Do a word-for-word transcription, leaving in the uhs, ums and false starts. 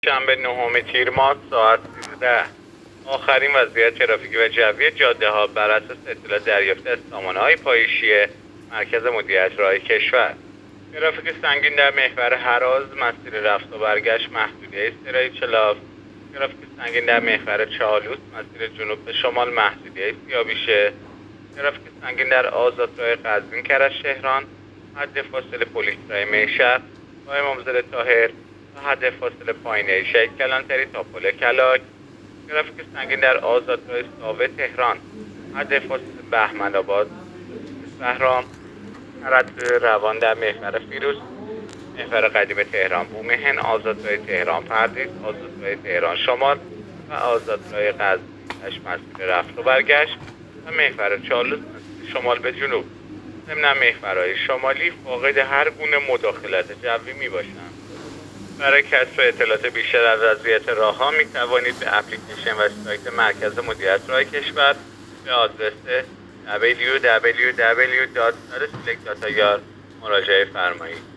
شنبه نهم تیر ماه ساعت سیزده. آخرین وضعیت ترافیکی و جوی جاده ها بر اساس اطلاع دریافته از سامانه‌های پایشی مرکز مدیریت راه کشور. ترافیک سنگین در محور هراز مسیر رفت و برگشت محدودیت سرای چلاف. ترافیک سنگین در محور چالوس مسیر جنوب به شمال محدودیت سیابیشه. ترافیک سنگین در آزادراه قزوین کرج تهران حد فاصله پلیس راه میشهر راه امامزاده طاهر تا حد فاصله پایینه شهید کلانتری تا پل کلاک. ترافیک سنگین در آزادراه ساوه تهران حد فاصله بهمن آباد بهرام. تردد روان در محور فیروز محور قدیم تهران بومهن آزادراه تهران پردیس آزادراه تهران شمال و آزادراه قزوین مسیر رفت و برگشت و محور چالوس مسیر شمال به جنوب. ضمن محورهای شمالی فاقد هر گونه مداخلت جوی می باشند. برای کسب اطلاعات بیشتر از وضعیت راهها می توانید به اپلیکیشن و سایت مرکز مدیریت راه کشور به آدرس دبلیو دبلیو دبلیو دات سالسلک دات آی آر مراجعه فرمایید.